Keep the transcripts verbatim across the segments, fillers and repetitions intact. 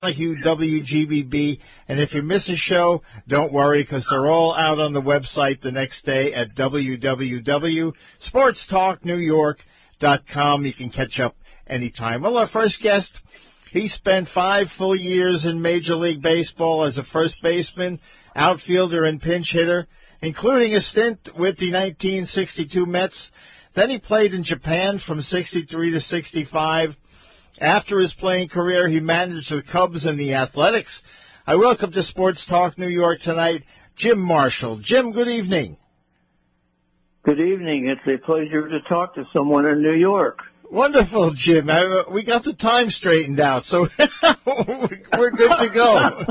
Donahue, W G B B. And if you miss a show, don't worry, because they're all out on the website the next day at w w w dot sports talk new york dot com. You can catch up anytime. Well, our first guest, he spent five full years in Major League Baseball as a first baseman, outfielder, and pinch hitter, including a stint with the nineteen sixty-two Mets. Then he played in Japan from sixty-three to sixty-five. After his playing career, he managed the Cubs and the Athletics. I welcome to Sports Talk New York tonight, Jim Marshall. Jim, good evening. Good evening. It's a pleasure to talk to someone in New York. Wonderful, Jim. I, we got the time straightened out, so we're good to go.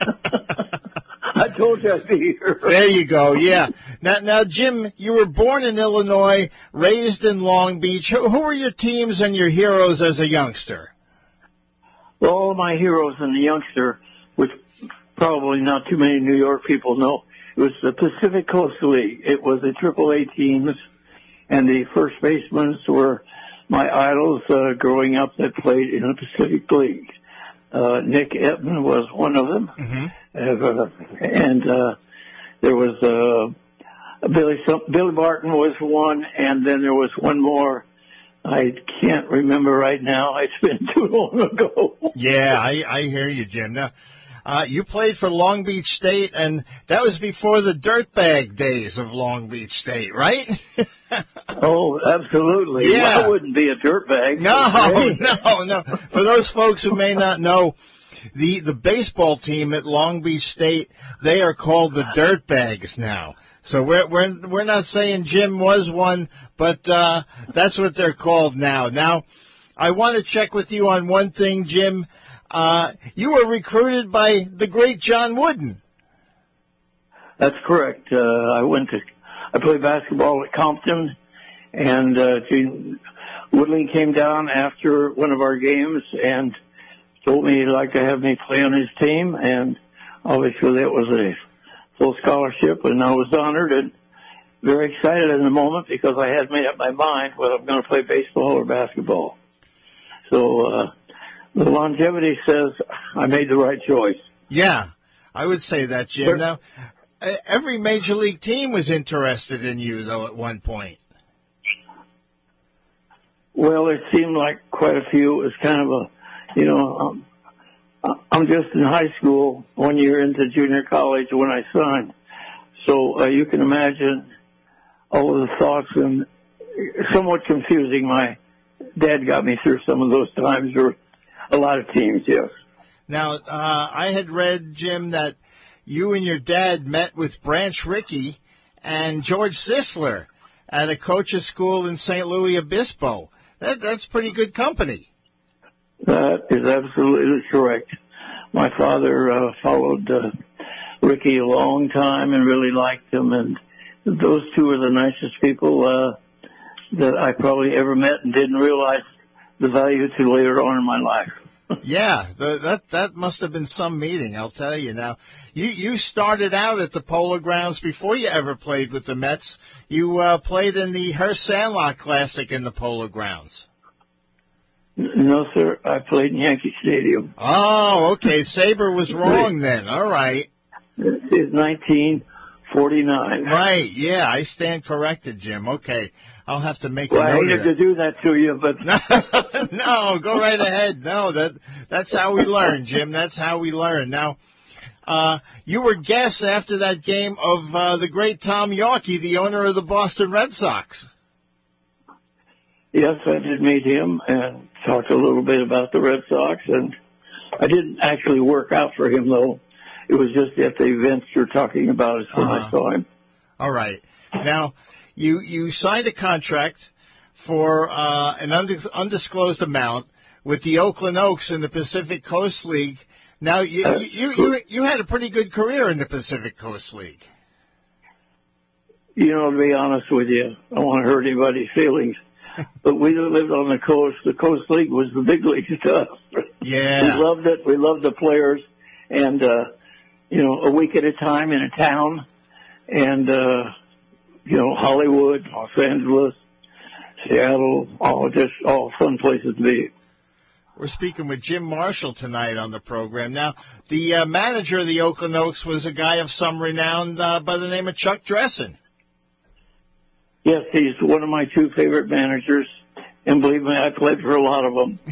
I told you I'd be here. There you go, yeah. Now, now, Jim, you were born in Illinois, raised in Long Beach. Who, who were your teams and your heroes as a youngster? Well, all my heroes and the youngster, which probably not too many New York people know, it was the Pacific Coast League. It was the triple A teams, and the first basemen were my idols uh, growing up that played in the Pacific League. Uh, Nick Edman was one of them. Mm-hmm. Uh, and uh, there was uh, Billy Billy Barton was one, and then there was one more. I can't remember right now. It's been too long ago. Yeah, I, I hear you, Jim. Now, uh, you played for Long Beach State, and that was before the dirtbag days of Long Beach State, right? Oh, absolutely. Yeah. Well, I wouldn't be a dirtbag. No, no, no. For those folks who may not know, the the baseball team at Long Beach State, they are called the Dirtbags now. So we're we're we're not saying Jim was one, but uh, that's what they're called now. Now, I want to check with you on one thing, Jim. Uh, you were recruited by the great John Wooden. That's correct. Uh, I went to, I played basketball at Compton, and uh, Gene Woodling came down after one of our games and told me he'd like to have me play on his team, and obviously that was a full scholarship, and I was honored and very excited in the moment because I had made up my mind whether I'm going to play baseball or basketball. So uh, the longevity says I made the right choice. Yeah, I would say that, Jim. Now, every major league team was interested in you, though, at one point. Well, it seemed like quite a few. It was kind of a, you know, um, I'm just in high school, one year into junior college when I signed. So uh, you can imagine all of the thoughts and somewhat confusing. My dad got me through some of those times. There were a lot of teams, yes. Now, uh, I had read, Jim, that you and your dad met with Branch Rickey and George Sisler at a coach's school in Saint Louis Obispo. That, that's pretty good company. That is absolutely correct. My father uh, followed uh, Ricky a long time and really liked him, and those two are the nicest people uh, that I probably ever met and didn't realize the value to later on in my life. Yeah, the, that that must have been some meeting, I'll tell you. Now, you, you started out at the Polo Grounds before you ever played with the Mets. You uh, played in the Hearst Sandlot Classic in the Polo Grounds. No, sir. I played in Yankee Stadium. Oh, okay. Saber was wrong then. All right. This is nineteen forty-nine. Right. Yeah, I stand corrected, Jim. Okay. I'll have to make well, a note I hated of that. to do that to you, but no, go right ahead. No, that that's how we learn, Jim. That's how we learn. Now, uh, you were guests after that game of uh, the great Tom Yawkey, the owner of the Boston Red Sox. Yes, I did meet him and talked a little bit about the Red Sox, and I didn't actually work out for him, though. It was just at the events you're talking about is when uh-huh. I saw him. All right. Now, you, you signed a contract for uh, an undis- undisclosed amount with the Oakland Oaks in the Pacific Coast League. Now, you, you, you, you, you had a pretty good career in the Pacific Coast League. You know, to be honest with you, I don't want to hurt anybody's feelings. But we lived on the coast. The Coast League was the big league stuff. Yeah. We loved it. We loved the players. And, uh, you know, a week at a time in a town. And, uh, you know, Hollywood, Los Angeles, Seattle, all just all fun places to be. We're speaking with Jim Marshall tonight on the program. Now, the uh, manager of the Oakland Oaks was a guy of some renown uh, by the name of Chuck Dressen. Yes, he's one of my two favorite managers, and believe me, I played for a lot of them.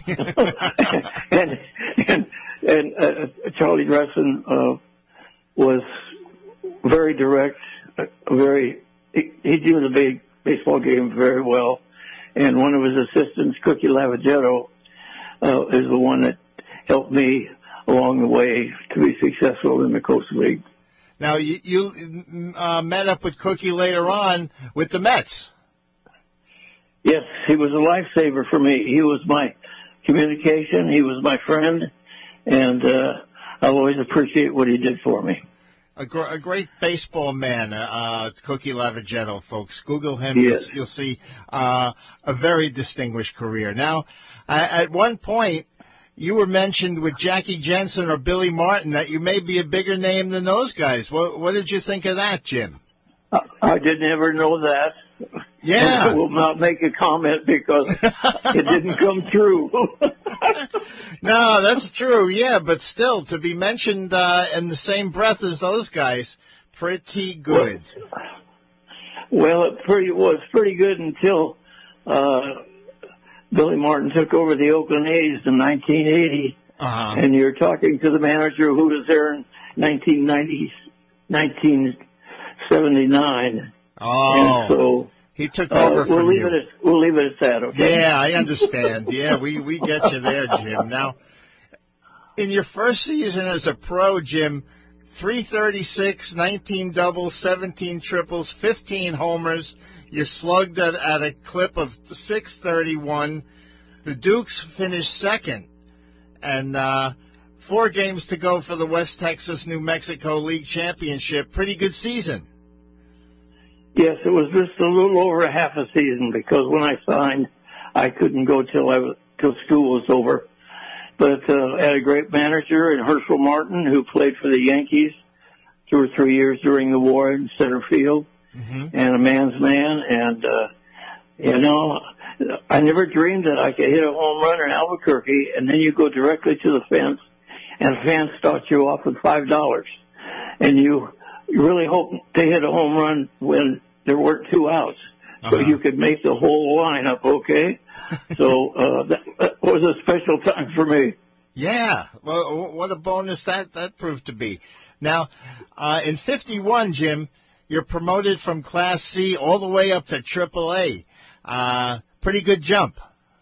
and and, and uh, Charlie Dressen uh, was very direct, uh, very he, he knew the big baseball game very well. And one of his assistants, Cookie Lavagetto, uh, is the one that helped me along the way to be successful in the Coast League. Now, you, you uh, met up with Cookie later on with the Mets. Yes, he was a lifesaver for me. He was my communication. He was my friend. And uh, I'll always appreciate what he did for me. A, gr- a great baseball man, uh, Cookie Lavagetto, folks. Google him. Yes. You'll, you'll see uh, a very distinguished career. Now, uh, at one point, you were mentioned with Jackie Jensen or Billy Martin that you may be a bigger name than those guys. What, what did you think of that, Jim? I, I didn't ever know that. Yeah. I will not make a comment because it didn't come true. No, that's true, yeah, but still, to be mentioned uh, in the same breath as those guys, pretty good. Well, it pretty was pretty good until uh, Billy Martin took over the Oakland A's in nineteen eighty, uh-huh. and you're talking to the manager who was there in nineteen ninety, nineteen seventy-nine. Oh, and so he took uh, over we'll from leave you. It at, we'll leave it at that, okay? Yeah, I understand. Yeah, we, we get you there, Jim. Now, in your first season as a pro, Jim, three thirty-six, nineteen doubles, seventeen triples, fifteen homers. You slugged at, at a clip of six thirty-one. The Dukes finished second. And uh, four games to go for the West Texas-New Mexico League Championship. Pretty good season. Yes, it was just a little over a half a season because when I signed, I couldn't go till I was, till school was over. But uh, I had a great manager in Herschel Martin, who played for the Yankees two or three years during the war in center field, mm-hmm. and a man's man. And uh, you know, I never dreamed that I could hit a home run in Albuquerque, and then you go directly to the fence, and the fans start you off with five dollars, and you. You really hope to hit a home run when there weren't two outs, so uh-huh. you could make the whole lineup, okay? so uh, that, that was a special time for me. Yeah, well, what a bonus that, that proved to be. Now, uh, in fifty-one, Jim, you're promoted from Class C all the way up to Triple A. Uh, pretty good jump.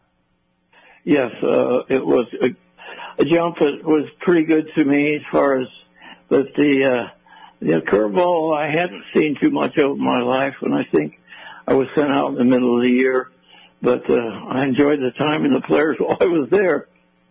Yes, uh, it was a, a jump that was pretty good to me as far as but the uh, The curveball I hadn't seen too much of in my life, and I think I was sent out in the middle of the year. But uh, I enjoyed the time and the players while I was there.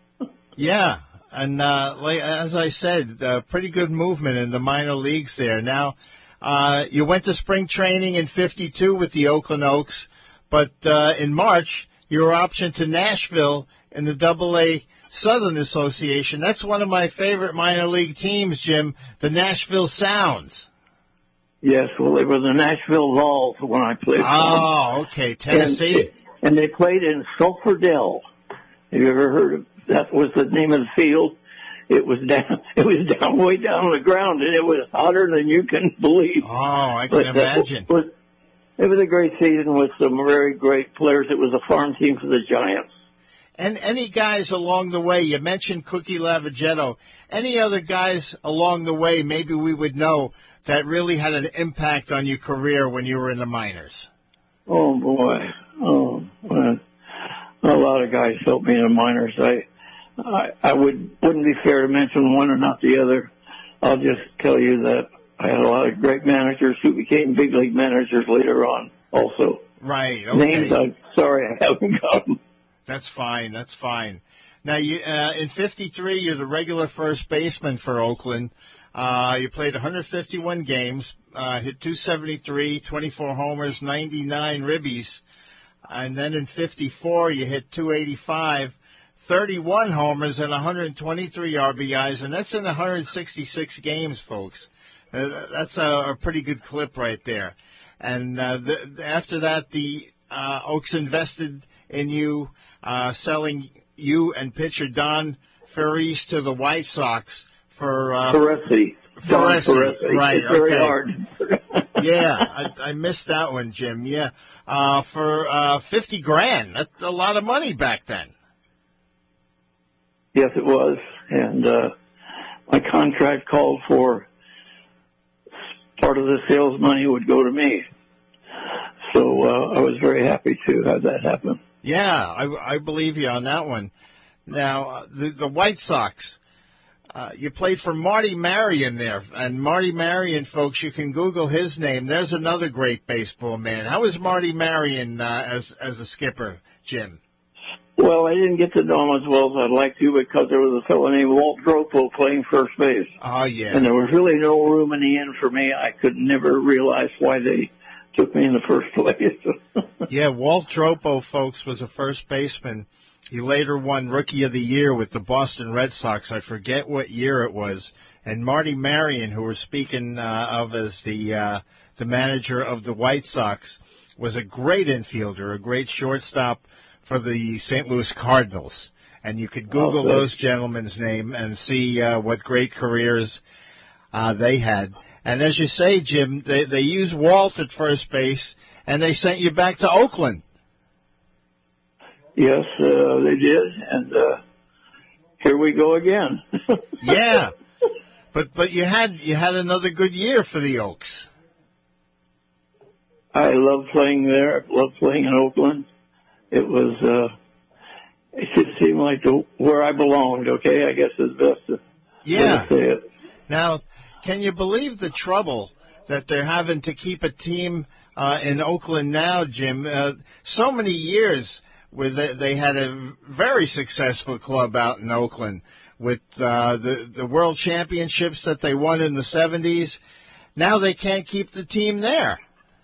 Yeah, and uh, like, as I said, uh, pretty good movement in the minor leagues there. Now, uh, you went to spring training in fifty-two with the Oakland Oaks, but uh, in March, you were optioned to Nashville in the Double A Southern Association. That's one of my favorite minor league teams, Jim, the Nashville Sounds. Yes, well, they were the Nashville Vols when I played. Oh, okay, Tennessee. And, and they played in Sulphur Dell. Have you ever heard of that? Was the name of the field? It was down. It was down way down on the ground, and it was hotter than you can believe. Oh, I can but imagine. Was, it was a great season with some very great players. It was a farm team for the Giants. And any guys along the way, you mentioned Cookie Lavagetto, any other guys along the way maybe we would know that really had an impact on your career when you were in the minors? Oh, boy. Oh, well, a lot of guys helped me in the minors. I, I, I would, wouldn't be fair to mention one or not the other. I'll just tell you that I had a lot of great managers who became big league managers later on also. Right, okay. Names, I'm sorry I haven't got them. That's fine. That's fine. Now, you, uh, in fifty-three, you're the regular first baseman for Oakland. Uh, you played one hundred fifty-one games, uh, hit two seventy-three, twenty-four homers, ninety-nine ribbies. And then in fifty-four, you hit two eighty-five, thirty-one homers, and one hundred twenty-three R B Is. And that's in one hundred sixty-six games, folks. Uh, that's a, a pretty good clip right there. And uh, the, after that, the uh, Oaks invested in you, uh, selling you and pitcher Don Ferris to the White Sox for uh, Ferretti. Ferretti, right? It's very okay. hard. Yeah, I, I missed that one, Jim. Yeah, uh, for uh, fifty grand. That's a lot of money back then. Yes, it was, and uh, my contract called for part of the sales money would go to me. So uh, I was very happy to have that happen. Yeah, I, I believe you on that one. Now, uh, the, the White Sox, uh, you played for Marty Marion there. And Marty Marion, folks, you can Google his name. There's another great baseball man. How was Marty Marion uh, as, as a skipper, Jim? Well, I didn't get to know him as well as I'd like to because there was a fellow named Walt Dropo playing first base. Oh, yeah. And there was really no room in the end for me. I could never realize why they took me in the first place. Yeah, Walt Dropo, folks, was a first baseman. He later won Rookie of the Year with the Boston Red Sox. I forget what year it was. And Marty Marion, who we're speaking uh, of as the uh, the manager of the White Sox, was a great infielder, a great shortstop for the Saint Louis Cardinals. And you could Google okay. those gentlemen's name and see uh, what great careers uh, they had. And as you say, Jim, they, they used Walt at first base, and they sent you back to Oakland. Yes, uh, they did, and uh, here we go again. Yeah, but but you had you had another good year for the Oaks. I love playing there. I love playing in Oakland. It was uh, it just seemed like the, where I belonged. Okay, I guess is best to, Yeah. to say it. Now, can you believe the trouble that they're having to keep a team uh, in Oakland now, Jim? Uh, so many years where they, they had a very successful club out in Oakland with uh, the, the world championships that they won in the seventies. Now they can't keep the team there.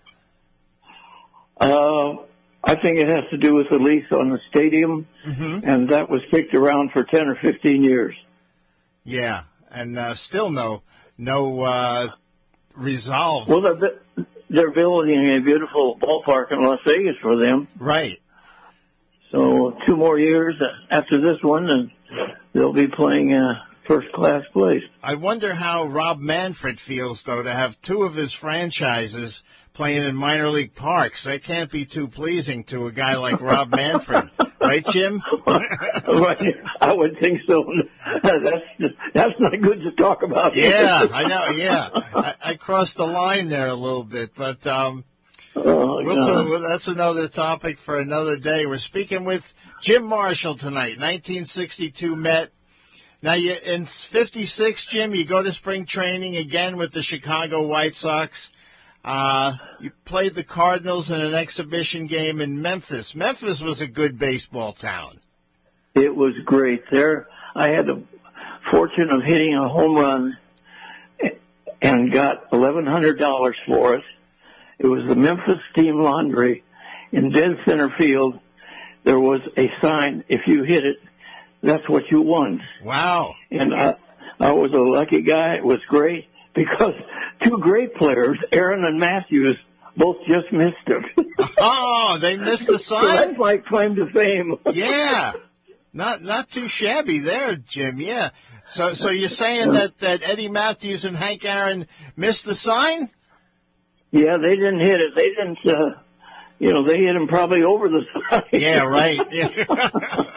Uh, I think it has to do with the lease on the stadium, Mm-hmm. and that was kicked around for ten or fifteen years. Yeah, and uh, still no no uh, resolve. Well, they're, they're building a beautiful ballpark in Las Vegas for them. Right. So two more years after this one, and they'll be playing uh, first-class place. I wonder how Rob Manfred feels, though, to have two of his franchises playing in minor league parks. That can't be too pleasing to a guy like Rob Manfred. Right, Jim? Right. I would think so. That's that's not good to talk about. Yeah, I know, yeah. I, I crossed the line there a little bit, but um, Oh, we'll God. talk, that's another topic for another day. We're speaking with Jim Marshall tonight, nineteen sixty-two Met. Now, you in fifty-six, Jim, you go to spring training again with the Chicago White Sox. Uh, you played the Cardinals in an exhibition game in Memphis. Memphis was a good baseball town. It was great there. I had the fortune of hitting a home run and got eleven hundred dollars for it. It was the Memphis Steam Laundry in dead center field. There was a sign, if you hit it, that's what you won. Wow. And I, I was a lucky guy. It was great because two great players, Aaron and Matthews, both just missed it. Oh, they missed the So sign? that's my claim to fame. Yeah. Not not too shabby there, Jim. Yeah. So so you're saying that, that Eddie Matthews and Hank Aaron missed the sign? Yeah, they didn't hit it. They didn't, uh, you know, they hit him probably over the side. Yeah, right. Yeah,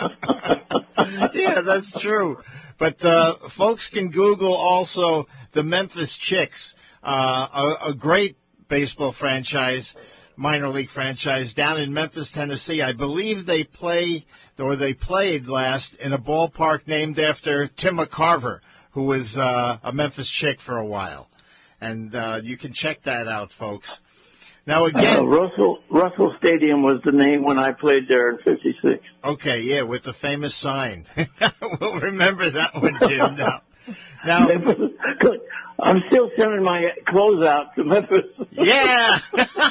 yeah, that's true. But uh, folks can Google also the Memphis Chicks, uh, a, a great baseball franchise, minor league franchise down in Memphis, Tennessee. I believe they play, or they played last in a ballpark named after Tim McCarver, who was uh, a Memphis Chick for a while. And uh, you can check that out, folks. Now, again, Uh, Russell Russell Stadium was the name when I played there in fifty-six. okay, yeah, with the famous sign. We'll remember that one, Jim. Now, now I'm still sending my clothes out to Memphis. yeah.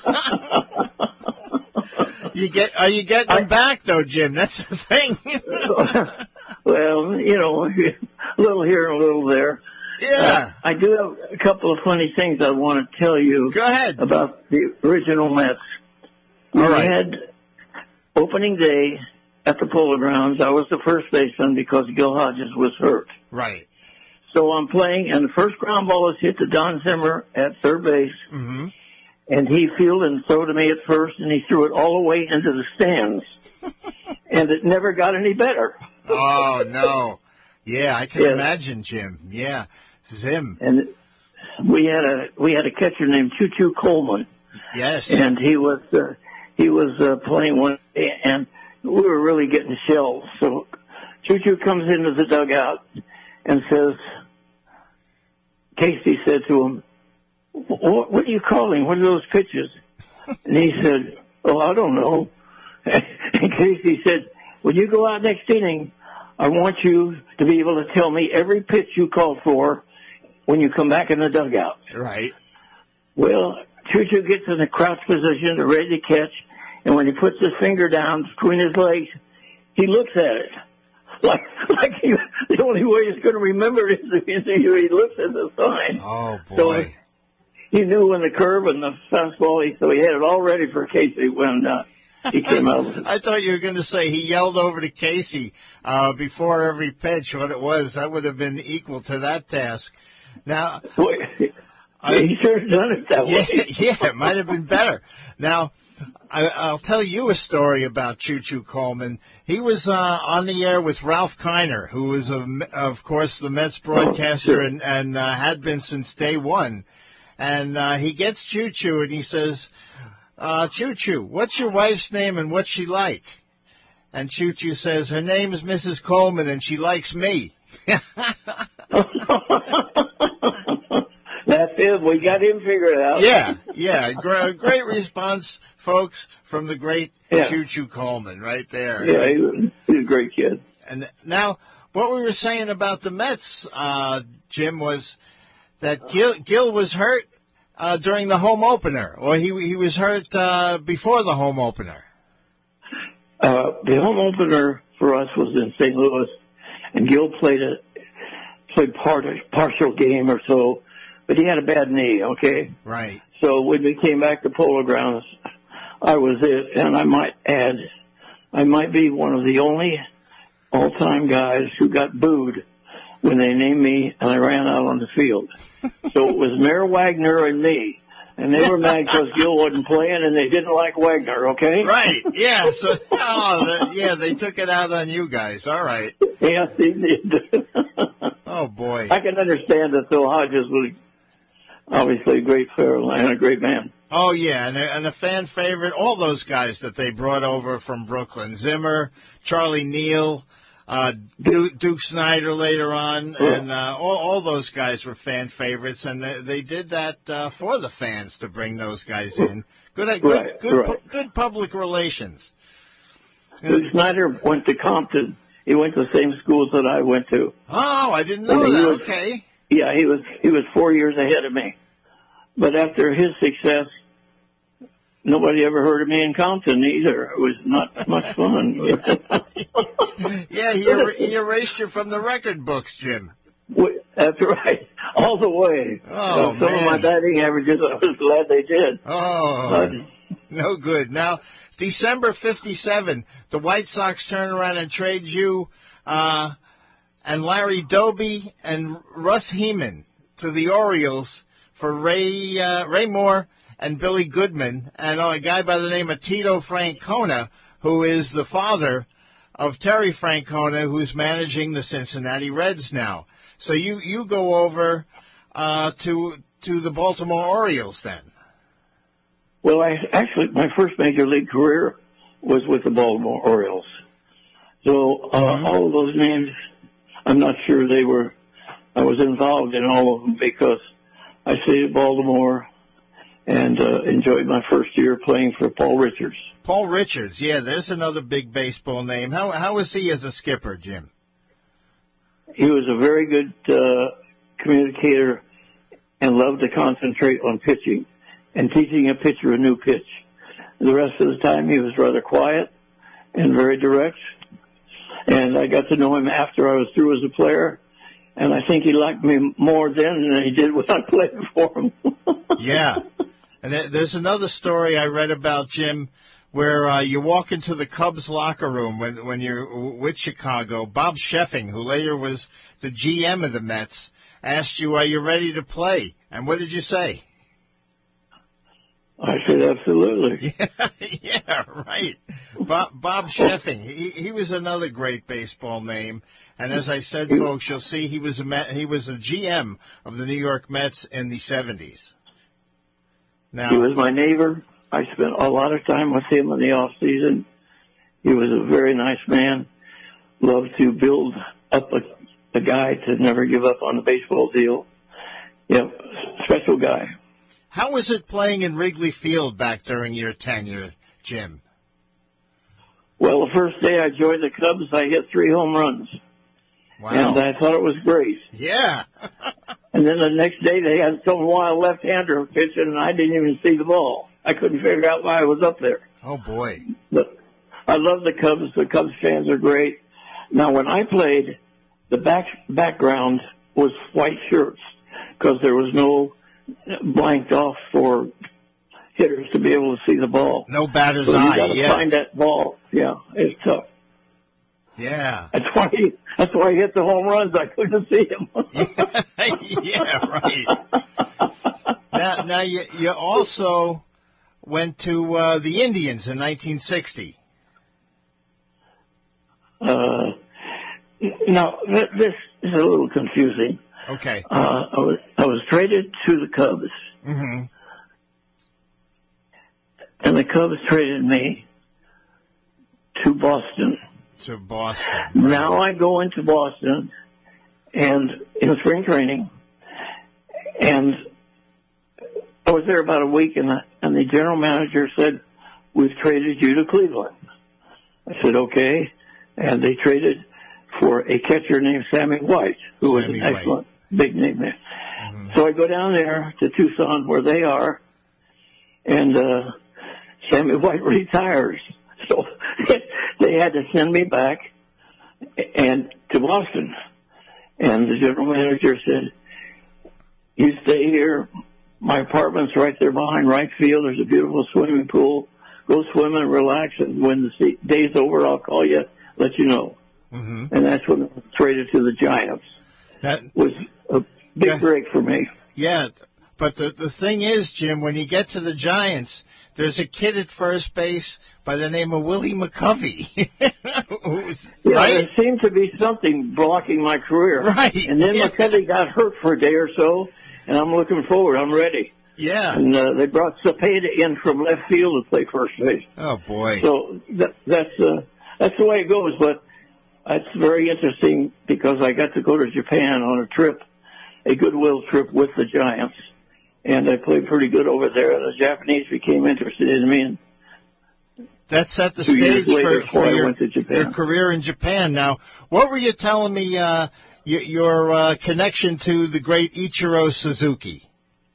you get? Are you getting them back though, Jim? That's the thing. Well, you know, a little here and a little there. Yeah. Uh, I do have a couple of funny things I want to tell you Go ahead. about the original Mets. We All right. had opening day at the Polo Grounds. I was the first baseman because Gil Hodges was hurt. Right. So I'm playing, and the first ground ball is hit to Don Zimmer at third base. Mm-hmm. And he fielded and threw to me at first, and he threw it all the way into the stands. And it never got any better. Oh, no. Yeah, I can Yes. imagine, Jim. Yeah. Zim. And we had a we had a catcher named Choo Choo Coleman. Yes. And he was uh, he was uh, playing one day, and we were really getting shells. So Choo Choo comes into the dugout and says, Casey said to him, What, what are you calling? What are those pitches? And he said, oh, I don't know. And Casey said, when you go out next inning, I want you to be able to tell me every pitch you called for when you come back in the dugout. Right. Well, Choo Choo gets in the crouch position, ready to catch, and when he puts his finger down between his legs, he looks at it. Like, like he, the only way he's going to remember it is if he looks at the sign. Oh, boy. So, he knew when the curve and the fastball, he, so he had it all ready for Casey when uh, he came out. I thought you were going to say he yelled over to Casey uh, before every pitch what it was. That would have been equal to that task. Now, Boy, I, he sure has done it that yeah, way. yeah, it might have been better. Now, I, I'll tell you a story about Choo Choo Coleman. He was uh, on the air with Ralph Kiner, who was, a, of course, the Mets broadcaster oh, sure. and, and uh, had been since day one. And uh, he gets Choo Choo and he says, uh, Choo Choo, what's your wife's name and what's she like? And Choo Choo says, her name is Missus Coleman and she likes me. That's it. We got him figured out. Yeah, yeah. Great, great response, folks, from the great Yeah. Choo Choo Coleman right there. Yeah, he was, he was a great kid. And now, what we were saying about the Mets, uh, Jim, was that Gil, Gil was hurt uh, during the home opener, or he he was hurt uh, before the home opener. Uh, the home opener for us was in Saint Louis, and Gil played a played part partial game or so, but he had a bad knee. Okay, Right. so when we came back to Polo Grounds, I was it, and I might add, I might be one of the only all-time guys who got booed when they named me and I ran out on the field. So it was Mayor Wagner and me. And they were mad because Gil wasn't playing and they didn't like Wagner, okay? Right. Yeah. So, oh, the, yeah, they took it out on you guys. All right. Yes, they did. Oh boy. I can understand that Phil Hodges was obviously a great player and a great man. Oh yeah, and a, and a fan favorite. All those guys that they brought over from Brooklyn: Zimmer, Charlie Neal, uh, Duke, Duke Snyder later on, and uh, all, all those guys were fan favorites, and they, they did that uh, for the fans to bring those guys in. Good, good, Right, good, right. pu- good public relations. Duke Snyder went to Compton. He went to the same schools that I went to. Oh, I didn't know And he that. was- Okay. Yeah, he was he was four years ahead of me. But after his success, nobody ever heard of me in Compton either. It was not much fun. Yeah, he, er- he erased you from the record books, Jim. That's right, all the way. Oh, Uh, some man. of my batting averages, I was glad they did. Oh, But, no good. Now, December fifty-seven, the White Sox turn around and trade you uh, and Larry Doby and Russ Heeman to the Orioles for Ray uh, Ray Moore and Billy Goodman and uh, a guy by the name of Tito Francona, who is the father of Terry Francona, who's managing the Cincinnati Reds now. So you, you go over uh, to to the Baltimore Orioles then. well, I actually my first major league career was with the Baltimore Orioles. So uh, Mhm. all of those names, I'm not sure they were. I was involved in all of them because I stayed at Baltimore and uh, enjoyed my first year playing for Paul Richards. Paul Richards, yeah, there's another big baseball name. How how was he as a skipper, Jim? He was a very good uh, communicator and loved to concentrate on pitching and teaching a pitcher a new pitch. The rest of the time, he was rather quiet and very direct. And I got to know him after I was through as a player, and I think he liked me more then than he did when I played for him. Yeah. And there- there's another story I read about Jim where uh, you walk into the Cubs locker room when when you're with Chicago. Bob Sheffing, who later was the G M of the Mets, asked you, "Are you ready to play?" And what did you say? I said, absolutely. Yeah, yeah, right. Bob, Bob Sheffing, he he was another great baseball name, and as I said, folks, you'll see he was a Met, he was a G M of the New York Mets in the seventies. Now, he was my neighbor. I spent a lot of time with him in the off season. He was a very nice man. Loved to build up a, a guy to never give up on the baseball deal. Yep, special guy. How was it playing in Wrigley Field back during your tenure, Jim? Well, the first day I joined the Cubs, I hit three home runs. Wow. And I thought it was great. Yeah. And then the next day they had some wild left-hander pitching, and I didn't even see the ball. I couldn't figure out why I was up there. Oh, boy. But I love the Cubs. The Cubs fans are great. Now, when I played, the back background was white shirts because there was no blanked off for hitters to be able to see the ball. No batter's so you eye, got to yeah. find that ball. Yeah, it's tough. Yeah. That's why he, that's why he hit the home runs. I couldn't see him. Yeah, right. Now, now you, you also went to uh, the Indians in nineteen sixty. Uh, now, th- this is a little confusing. Okay. Uh, I was, I was traded to the Cubs. Mm-hmm. And the Cubs traded me to Boston. To Boston. Right. Now I go into Boston and in spring training, and I was there about a week, and the, and the general manager said, "We've traded you to Cleveland." I said, "Okay." And they traded for a catcher named Sammy White, who was Sammy an excellent White. big name there. Mm-hmm. So I go down there to Tucson where they are, and uh, Sammy White retires. So they had to send me back and to Boston. And the general manager said, "You stay here. My apartment's right there behind right field. There's a beautiful swimming pool. Go swim and relax. And when the day's over, I'll call you, let you know." Mm-hmm. And that's when I was traded to the Giants. That was a big yeah, break for me. Yeah, but the the thing is, Jim, when you get to the Giants, there's a kid at first base by the name of Willie McCovey. Who's, yeah, right? there seemed to be something blocking my career. Right. And then yeah. McCovey got hurt for a day or so, and I'm looking forward. I'm ready. Yeah. And uh, they brought Cepeda in from left field to play first base. Oh, boy. So that, that's uh, that's the way it goes. But it's very interesting because I got to go to Japan on a trip, a goodwill trip with the Giants. And I played pretty good over there. And the Japanese became interested in me. And that set the Two stage later, for, for I your, went to Japan. your career in Japan. Now, what were you telling me, uh, your, your uh, connection to the great Ichiro Suzuki?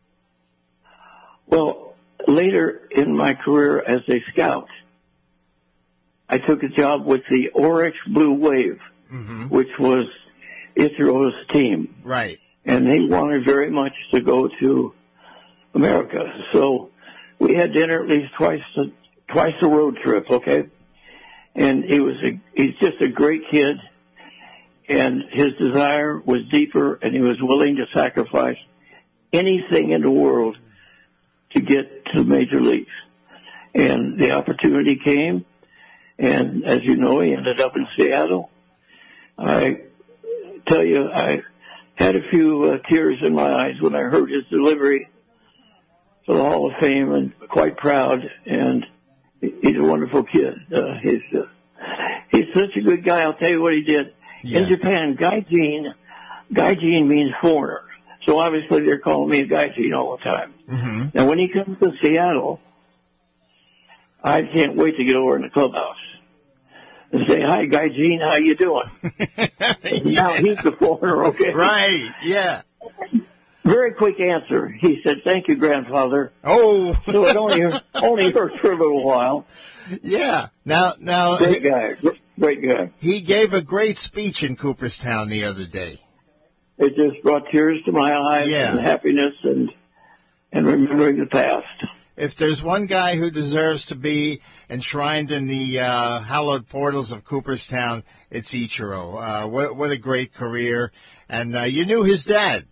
Well, later in my career as a scout, I took a job with the Oryx Blue Wave, mm-hmm. which was Ichiro's team. Right. And he wanted very much to go to America. So we had dinner at least twice a, twice a road trip, okay? And he was a, he's just a great kid, and his desire was deeper, and he was willing to sacrifice anything in the world to get to the major leagues. And the opportunity came, and as you know, he ended up in Seattle. I tell you, I had a few uh, tears in my eyes when I heard his delivery to the Hall of Fame, and quite proud. And he's a wonderful kid. Uh, he's uh, he's such a good guy. I'll tell you what he did. Yeah. In Japan, gaijin, gaijin means foreigner. So obviously they're calling me a gaijin all the time. Mm-hmm. Now when he comes to Seattle, I can't wait to get over in the clubhouse and say, "Hi, gaijin, how you doing?" Yeah. Now he's the foreigner, okay? Right, yeah. Very quick answer. He said, "Thank you, grandfather." Oh. So it only only hurt for a little while. Yeah. Now, now. Great guy. Great guy. He gave a great speech in Cooperstown the other day. It just brought tears to my eyes yeah. and happiness and and remembering the past. if there's one guy who deserves to be enshrined in the uh, hallowed portals of Cooperstown, it's Ichiro. Uh, what, what a great career. And uh, you knew his dad.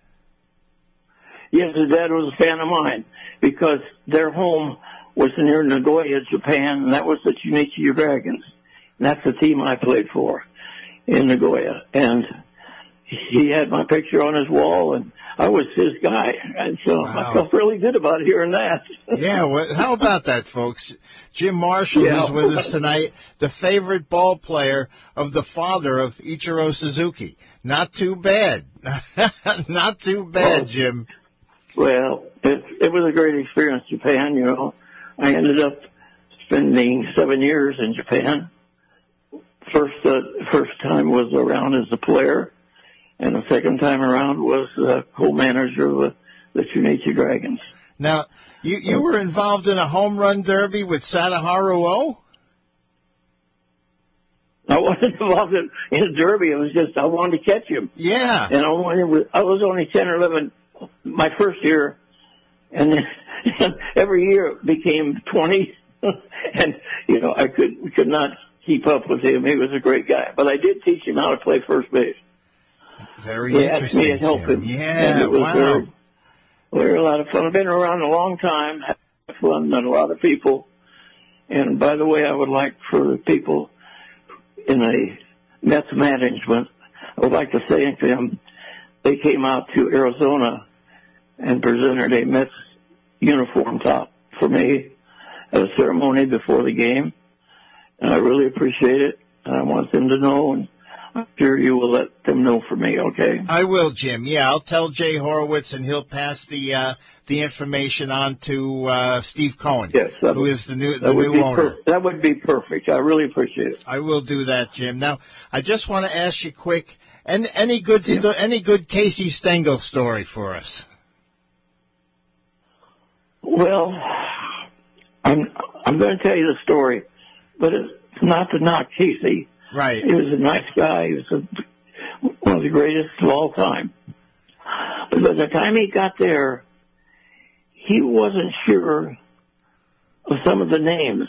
Yes, his dad was a fan of mine because their home was near Nagoya, Japan, and that was the Chunichi Dragons. And that's the team I played for in Nagoya. And he had my picture on his wall, and I was his guy. And so wow. I felt really good about hearing that. Yeah, well, how about that, folks? Jim Marshall, yeah. who's with us tonight, the favorite ball player of the father of Ichiro Suzuki. Not too bad. Not too bad, well, Jim. Well, it, it was a great experience, Japan, you know. I ended up spending seven years in Japan. First, uh, first time was around as a player, and the second time around was uh, co-manager of the, the Chunichi Dragons. Now, you, you were involved in a home run derby with Sadaharu O? I wasn't involved in, in a derby. It was just I wanted to catch him. Yeah. And I, wanted, I was only ten or eleven my first year, and then every year it became twenty, and, you know, I could could not keep up with him. He was a great guy. But I did teach him how to play first base. Very he interesting. He asked me to help him. Yeah, it was wow. Very, very a lot of fun. I've been around a long time, had fun, met a lot of people. And, by the way, I would like for the people in the Mets management, I would like to thank them. They came out to Arizona and presented a Mets uniform top for me at a ceremony before the game. And I really appreciate it. And I want them to know, and I'm sure you will let them know for me, okay? I will, Jim. Yeah, I'll tell Jay Horowitz, and he'll pass the uh, the information on to uh, Steve Cohen, yes, who would, is the new the new owner. Per- that would be perfect. I really appreciate it. I will do that, Jim. Now, I just want to ask you quick, and any good sto- yeah. any good Casey Stengel story for us? Well, I'm I'm going to tell you the story, but it's not to knock Casey. Right. He was a nice guy. He was a, one of the greatest of all time. But by the time he got there, he wasn't sure of some of the names.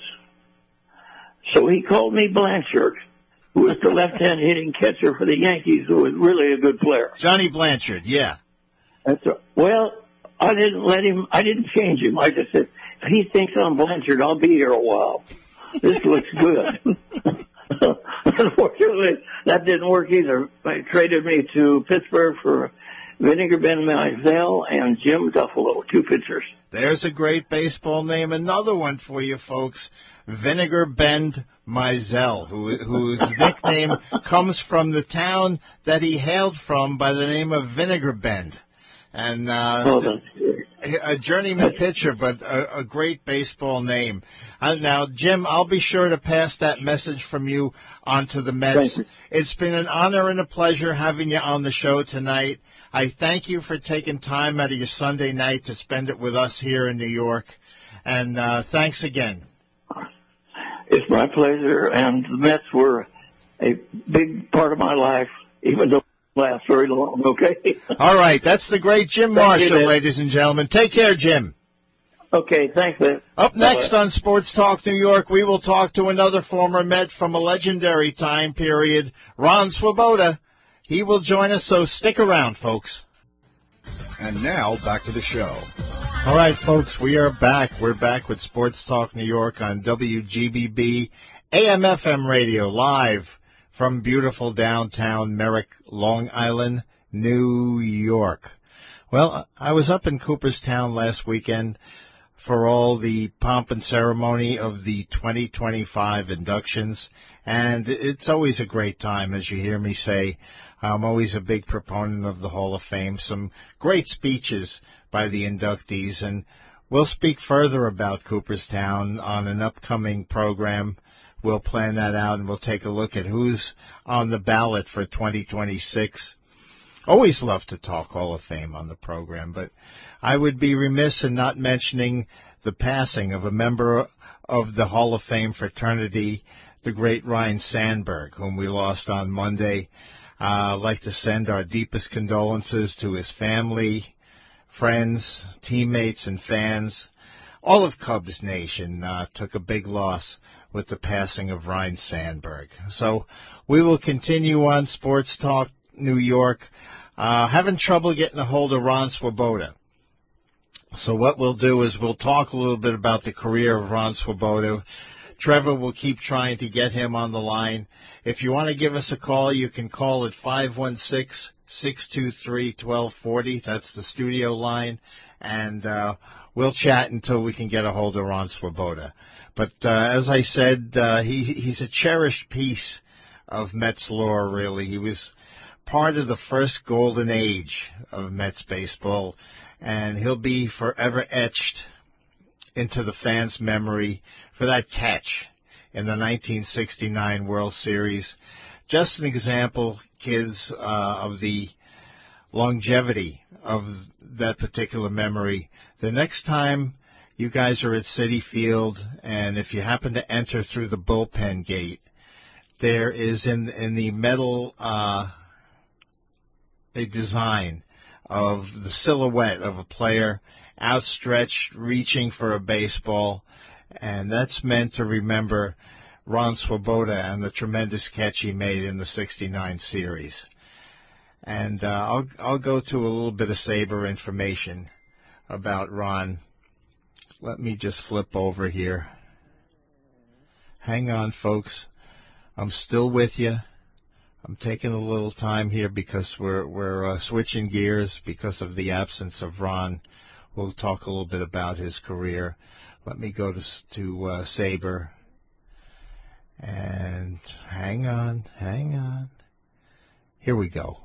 So he called me Blanchard, who was the left-hand hitting catcher for the Yankees, who was really a good player. Johnny Blanchard, yeah. That's right. Well, I didn't let him, I didn't change him. I just said, if he thinks I'm Blanchard, I'll be here a while. This looks good. Unfortunately, that didn't work either. They traded me to Pittsburgh for Vinegar Ben Mizell and Jim Duffalo, two pitchers. There's a great baseball name. Another one for you folks, Vinegar Ben Mizell, who, whose nickname comes from the town that he hailed from by the name of Vinegar Bend. And uh, oh, a journeyman pitcher, but a, a great baseball name. Uh, now, Jim, I'll be sure to pass that message from you on to the Mets. It's been an honor and a pleasure having you on the show tonight. I thank you for taking time out of your Sunday night to spend it with us here in New York. And uh, thanks again. It's my pleasure. And the Mets were a big part of my life, even though last very long, okay? All right, that's the great Jim Marshall, you, ladies and gentlemen. Take care, Jim. Okay, thanks, man. Up next Bye-bye. On Sports Talk New York, we will talk to another former Met from a legendary time period, Ron Swoboda. He will join us, so stick around, folks. And now, back to the show. All right, folks, we are back. We're back with Sports Talk New York on W G B B, A M F M radio, live from beautiful downtown Merrick, Long Island, New York. Well, I was up in Cooperstown last weekend for all the pomp and ceremony of the twenty twenty-five inductions, and it's always a great time, as you hear me say. I'm always a big proponent of the Hall of Fame. Some great speeches by the inductees, and we'll speak further about Cooperstown on an upcoming program. We'll plan that out, and we'll take a look at who's on the ballot for twenty twenty-six. Always love to talk Hall of Fame on the program, but I would be remiss in not mentioning the passing of a member of the Hall of Fame fraternity, the great Ryne Sandberg, whom we lost on Monday. Uh, I'd like to send our deepest condolences to his family, friends, teammates, and fans. all of Cubs Nation uh, took a big loss with the passing of Ryne Sandberg. So we will continue on Sports Talk New York. Uh, having trouble getting a hold of Ron Swoboda. So what we'll do is we'll talk a little bit about the career of Ron Swoboda. Trevor will keep trying to get him on the line. If you want to give us a call, you can call at five one six, six two three, one two four zero. That's the studio line. And uh, we'll chat until we can get a hold of Ron Swoboda. But uh, as I said, uh, he he's a cherished piece of Mets lore, really. He was part of the first golden age of Mets baseball, and he'll be forever etched into the fans' memory for that catch in the nineteen sixty-nine World Series. Just an example, kids, uh, of the longevity of that particular memory. The next time you guys are at Citi Field, and if you happen to enter through the bullpen gate, there is in in the metal uh, a design of the silhouette of a player outstretched, reaching for a baseball, and that's meant to remember Ron Swoboda and the tremendous catch he made in the sixty-nine series. And uh, I'll I'll go to a little bit of Sabre information about Ron. Let me just flip over here. Hang on, folks. I'm still with you. I'm taking a little time here because we're we're uh, switching gears because of the absence of Ron. We'll talk a little bit about his career. Let me go to to uh, Sabre. And hang on, hang on. Here we go.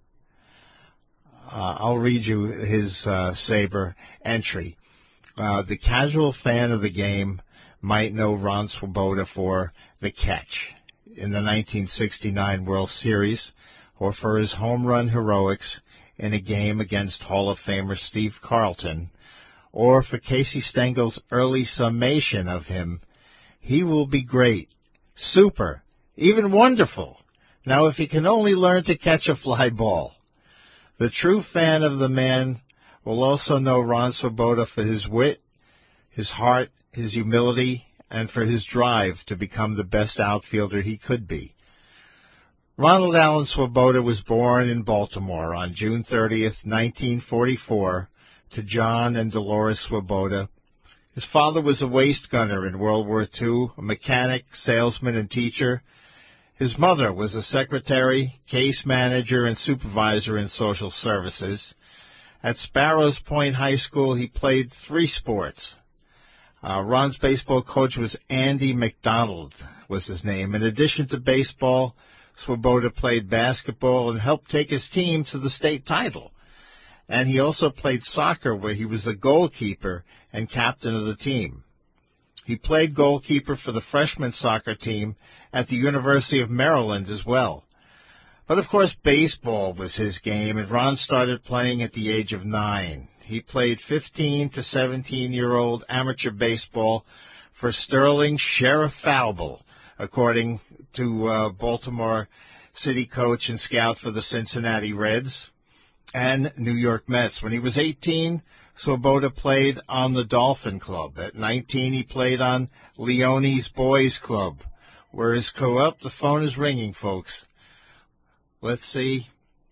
Uh, I'll read you his uh, Sabre entry. Uh, the casual fan of the game might know Ron Swoboda for the catch in the nineteen sixty-nine World Series, or for his home run heroics in a game against Hall of Famer Steve Carlton, or for Casey Stengel's early summation of him. He will be great, super, even wonderful. Now, if he can only learn to catch a fly ball. The true fan of the man will also know Ron Swoboda for his wit, his heart, his humility, and for his drive to become the best outfielder he could be. Ronald Allen Swoboda was born in Baltimore on June thirtieth, nineteen forty-four, to John and Dolores Swoboda. His father was a waist gunner in World War Two, a mechanic, salesman, and teacher. His mother was a secretary, case manager, and supervisor in social services. At Sparrows Point High School, he played three sports. Uh, Ron's baseball coach was Andy McDonald, was his name. In addition to baseball, Swoboda played basketball and helped take his team to the state title. And he also played soccer, where he was the goalkeeper and captain of the team. He played goalkeeper for the freshman soccer team at the University of Maryland as well. But, of course, baseball was his game, and Ron started playing at the age of nine. He played fifteen to seventeen-year-old amateur baseball for Sterling Sheriff Falble, according to uh, Baltimore City coach and scout for the Cincinnati Reds and New York Mets. When he was eighteen, Swoboda played on the Dolphin Club. At nineteen, he played on Leone's Boys Club, where his co-op, the phone is ringing, folks. Let's see.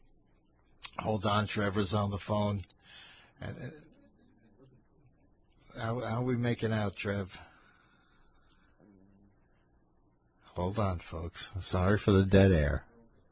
Hold on, Trevor's on the phone. How, how are we making out, Trev? Hold on, folks. Sorry for the dead air.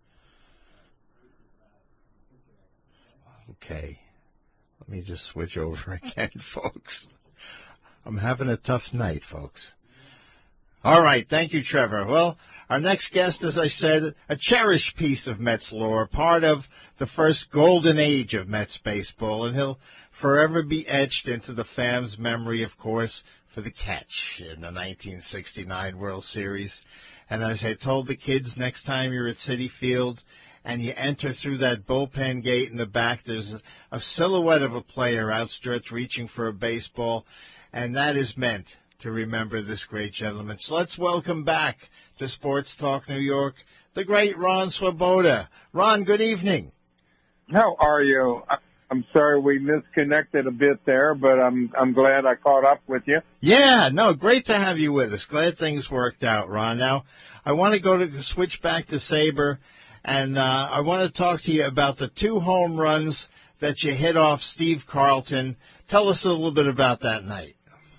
Okay. Let me just switch over again, folks. I'm having a tough night, folks. All right. Thank you, Trevor. Well, our next guest, as I said, a cherished piece of Mets lore, part of the first golden age of Mets baseball, and he'll forever be etched into the fans' memory, of course, for the catch in the nineteen sixty-nine World Series. And as I told the kids, next time you're at Citi Field and you enter through that bullpen gate in the back, there's a silhouette of a player outstretched reaching for a baseball, and that is meant to remember this great gentleman. So let's welcome back to Sports Talk New York, the great Ron Swoboda. Ron, good evening. How are you? I'm sorry we misconnected a bit there, but I'm I'm glad I caught up with you. Yeah, no, great to have you with us. Glad things worked out, Ron. Now, I want to go to switch back to Sabre, and uh, I want to talk to you about the two home runs that you hit off Steve Carlton. Tell us a little bit about that night.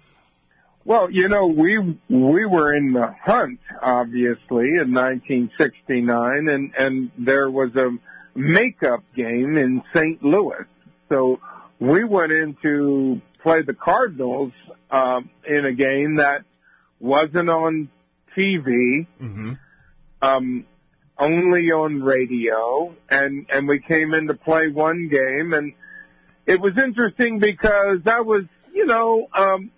Well, you know, we we were in the hunt, obviously, in nineteen sixty-nine, and, and there was a makeup game in Saint Louis. So we went in to play the Cardinals um, in a game that wasn't on T V, mm-hmm. um, only on radio, and, and we came in to play one game, and it was interesting because I was, you know, um,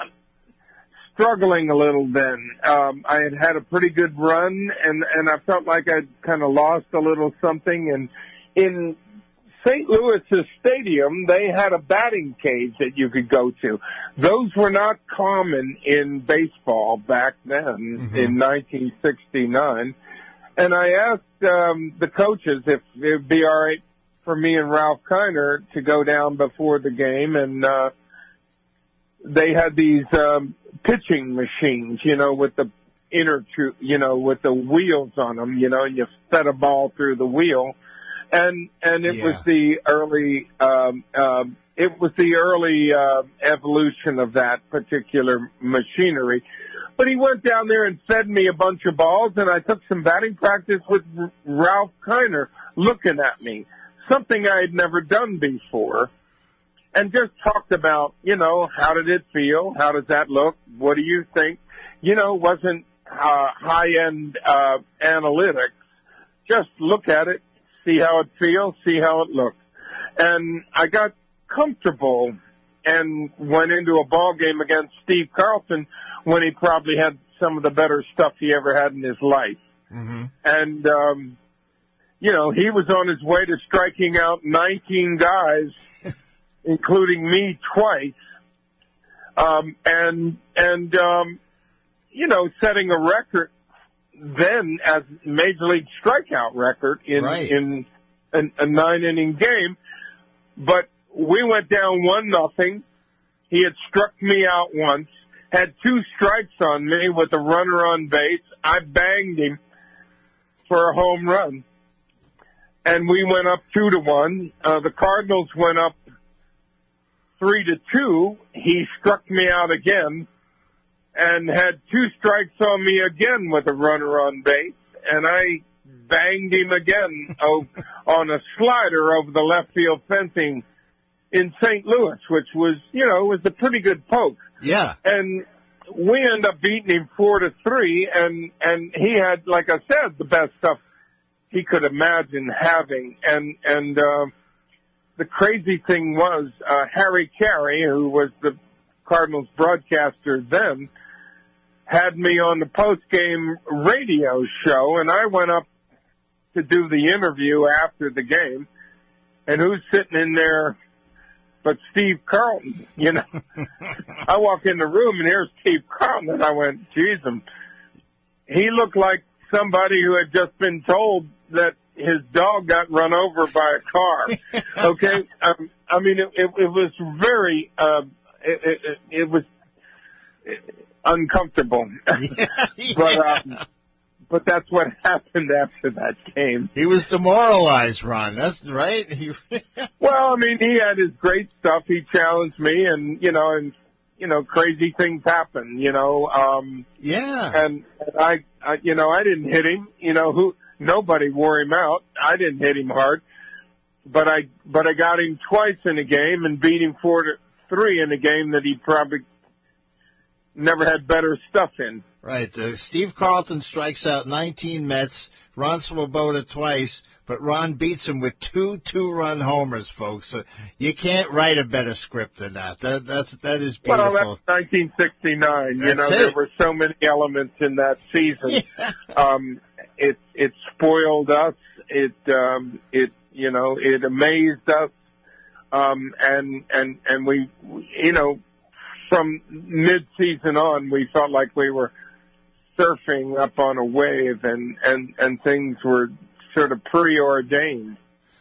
struggling a little then. Um, I had had a pretty good run, and, and I felt like I'd kind of lost a little something. And in Saint Louis's stadium, they had a batting cage that you could go to. Those were not common in baseball back then, mm-hmm. in nineteen sixty-nine. And I asked um, the coaches if it would be all right for me and Ralph Kiner to go down before the game, and uh, they had these um, pitching machines, you know, with the inner, you know, with the wheels on them, you know, and you fed a ball through the wheel. And, and it yeah. was the early, um, um, it was the early, uh, evolution of that particular machinery. But he went down there and fed me a bunch of balls, and I took some batting practice with R- Ralph Kiner looking at me, something I had never done before, and just talked about, you know, how did it feel? How does that look? What do you think? You know, it wasn't uh, high-end uh, analytics. Just look at it, see how it feels, see how it looks. And I got comfortable and went into a ball game against Steve Carlton when he probably had some of the better stuff he ever had in his life. Mm-hmm. And, um, you know, he was on his way to striking out nineteen guys, including me twice, um, and, and, um, you know, setting a record then as Major League strikeout record in, right. in an, a nine inning game. But we went down one nothing. He had struck me out once, had two strikes on me with a runner on base. I banged him for a home run, and we went up two to one. Uh, the Cardinals went up three to two. He struck me out again and had two strikes on me again with a runner on base, and I banged him again on a slider over the left field fencing in Saint Louis, which was, you know, was a pretty good poke. Yeah. And we ended up beating him four to three, and, and he had, like I said, the best stuff he could imagine having. And, and, uh, the crazy thing was, uh, Harry Carey, who was the Cardinals broadcaster then, had me on the post-game radio show, and I went up to do the interview after the game, and who's sitting in there but Steve Carlton, you know? I walk in the room, and here's Steve Carlton, and I went, geez, um, he looked like somebody who had just been told that his dog got run over by a car. Okay? Um, I mean, it, it, it was very, uh, it, it, it was uncomfortable. Yeah, yeah. But, um, but that's what happened after that game. He was demoralized, Ron. That's right. He... Well, I mean, he had his great stuff. He challenged me, and, you know, and, you know, crazy things happen, you know. Um, yeah. And I, I, you know, I didn't hit him. You know, who, nobody wore him out. I didn't hit him hard. But I, but I got him twice in a game and beat him four to three in a game that he probably never had better stuff in. Right. Uh, Steve Carlton strikes out nineteen Mets, Ron Swoboda twice, but Ron beats him with two two-run homers, folks. So you can't write a better script than that. That that's that is beautiful. Well, that's nineteen sixty-nine. That's you know, it. There were so many elements in that season. Yeah. Um, it it spoiled us. It um, it you know it amazed us. Um, and and and we you know from mid-season on we felt like we were surfing up on a wave, and, and, and things were sort of preordained.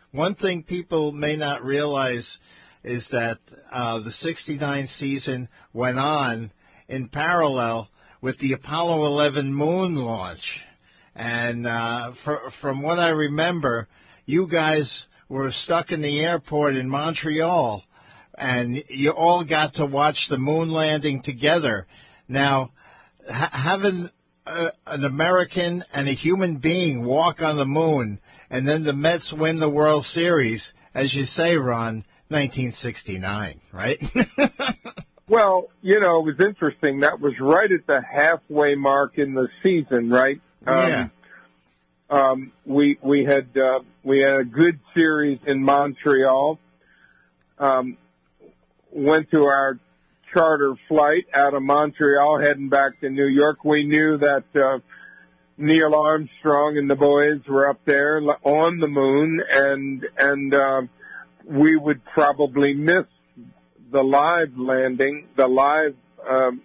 One thing people may not realize is that uh, the sixty-nine season went on in parallel with the Apollo eleven moon launch. And uh, for, from what I remember, you guys were stuck in the airport in Montreal, and you all got to watch the moon landing together. Now, ha- having a, an American and a human being walk on the moon, and then the Mets win the World Series, as you say, Ron, nineteen sixty-nine, right? Well, you know, it was interesting. That was right at the halfway mark in the season, right? Yeah. Um, um, we we had uh, we had a good series in Montreal. Um, went to our charter flight out of Montreal, heading back to New York. We knew that uh, Neil Armstrong and the boys were up there on the moon, and and uh, we would probably miss the live landing, the live um,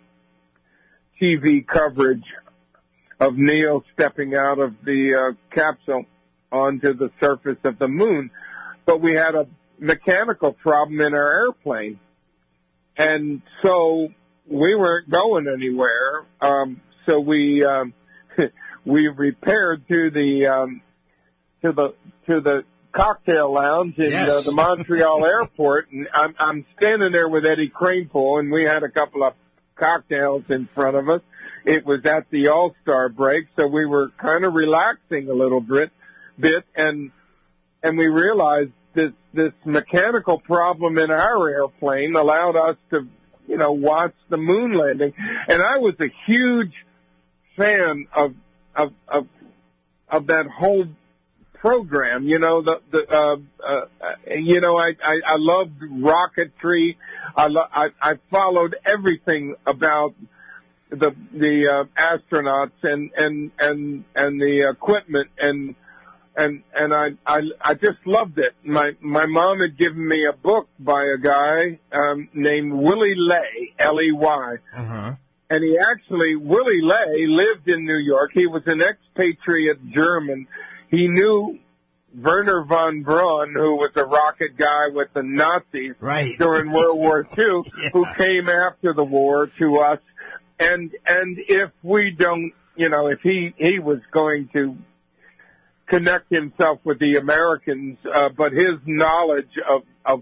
T V coverage of Neil stepping out of the uh, capsule onto the surface of the moon. But we had a mechanical problem in our airplane. And so we weren't going anywhere. Um, so we, um, we repaired to the, um, to the, to the cocktail lounge in yes. uh, the Montreal airport. And I'm, I'm standing there with Eddie Kranepool, and we had a couple of cocktails in front of us. It was at the All-Star break, so we were kind of relaxing a little bit, bit, and and we realized this this mechanical problem in our airplane allowed us to, you know, watch the moon landing. And I was a huge fan of of of of that whole program. You know, the the uh, uh, you know, I, I I loved rocketry. I lo- I, I followed everything about the the uh, astronauts and and and and the equipment, and and and I I I just loved it. My my mom had given me a book by a guy um, named Willie Ley, L E Y, Uh-huh. and he actually Willie Ley lived in New York. He was an expatriate German. He knew Werner von Braun, who was a rocket guy with the Nazis Right. during World War Two, Yeah. who came after the war to us. And and if we don't, you know, if he, he was going to connect himself with the Americans, uh, but his knowledge of, of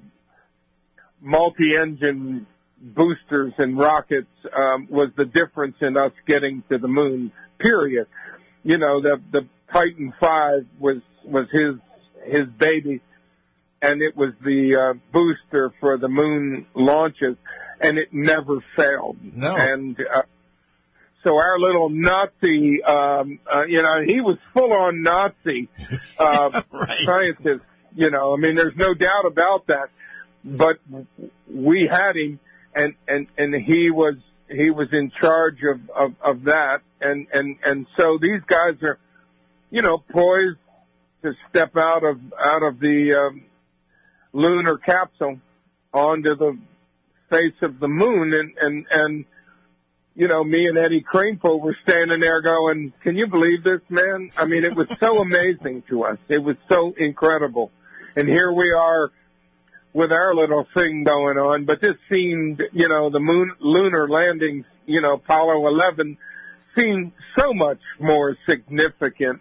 multi-engine boosters and rockets um, was the difference in us getting to the moon, period. You know, the, the Titan five was, was his, his baby, and it was the uh, booster for the moon launches. And it never failed. No. And uh, so our little Nazi, um, uh, you know, he was full-on Nazi uh, Right. scientist. You know, I mean, there's no doubt about that. But we had him, and and and he was he was in charge of of, of that. And and and so these guys are, you know, poised to step out of out of the um, lunar capsule onto the face of the moon, and, and, and, you know, me and Eddie Kranepool were standing there going, can you believe this, man? I mean, it was so amazing to us. It was so incredible. And here we are with our little thing going on, but this seemed, you know, the moon, lunar landings, you know, Apollo eleven seemed so much more significant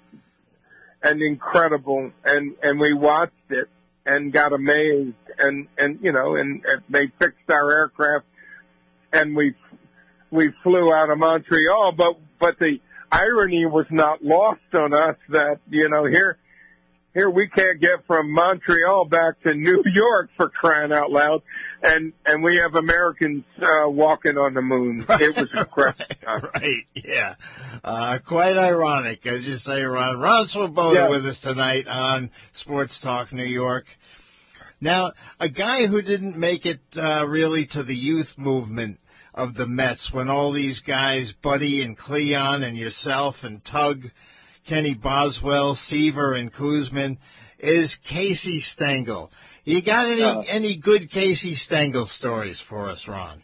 and incredible, and, and we watched it and got amazed, and, and, you know, and, and they fixed our aircraft, and we, we flew out of Montreal, but, but the irony was not lost on us that, you know, here, here we can't get from Montreal back to New York, for crying out loud, and, and we have Americans, uh, walking on the moon. It was incredible. right, right, yeah. Uh, quite ironic, as you say, Ron. Ron Swoboda Yeah. with us tonight on Sports Talk New York. Now, a guy who didn't make it uh, really to the youth movement of the Mets when all these guys, Buddy and Cleon and yourself and Tug, Kenny Boswell, Seaver and Kuzman, is Casey Stengel. You got any Uh, any good Casey Stengel stories for us, Ron?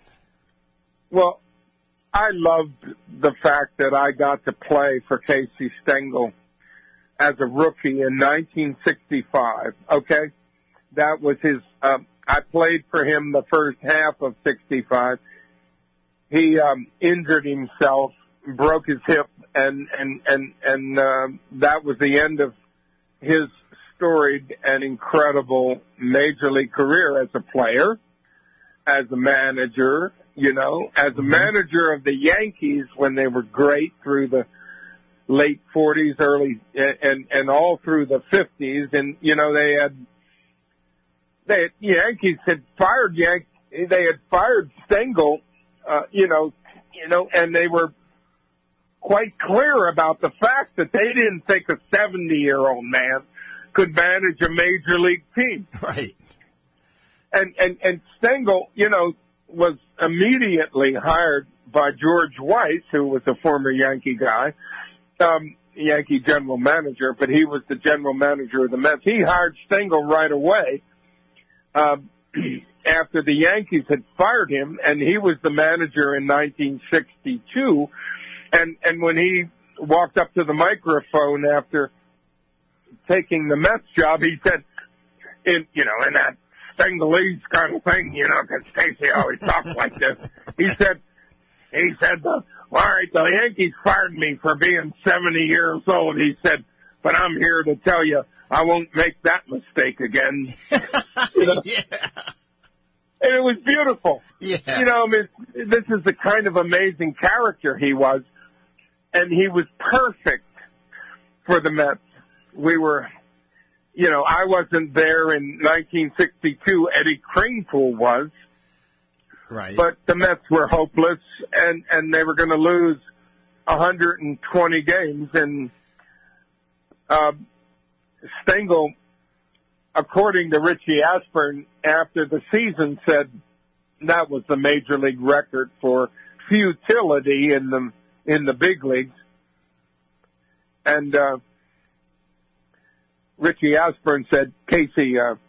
Well, I loved the fact that I got to play for Casey Stengel as a rookie in nineteen sixty-five. Okay, that was his. Um, I played for him the first half of sixty-five. He um, injured himself, broke his hip, and and and and uh, that was the end of his storied and incredible major league career as a player, as a manager. You know, as a manager of the Yankees when they were great through the late forties, early, and and all through the fifties, and you know they had they Yankees had fired Yank they had fired Stengel, uh, you know, you know, and they were quite clear about the fact that they didn't think a seventy-year-old man could manage a major league team, right? And and and Stengel, you know, was immediately hired by George Weiss, who was a former Yankee guy. Um, Yankee general manager, but he was the general manager of the Mets. He hired Stengel right away um, after the Yankees had fired him, and he was the manager in nineteen sixty-two. And and when he walked up to the microphone after taking the Mets job, he said, "In you know, in that Stengelese kind of thing, you know, because Casey always talks like this." He said, "He said." The, All right, the Yankees fired me for being seventy years old, he said, but I'm here to tell you I won't make that mistake again. You know? Yeah. And it was beautiful. Yeah. You know, I mean, this is the kind of amazing character he was, and he was perfect for the Mets. We were, you know, I wasn't there in nineteen sixty-two. Eddie Kranepool was. Right. But the Mets were hopeless, and, and they were going to lose one hundred twenty games. And uh, Stengel, according to Richie Ashburn, after the season said that was the major league record for futility in the in the big leagues. And uh, Richie Ashburn said, Casey, uh,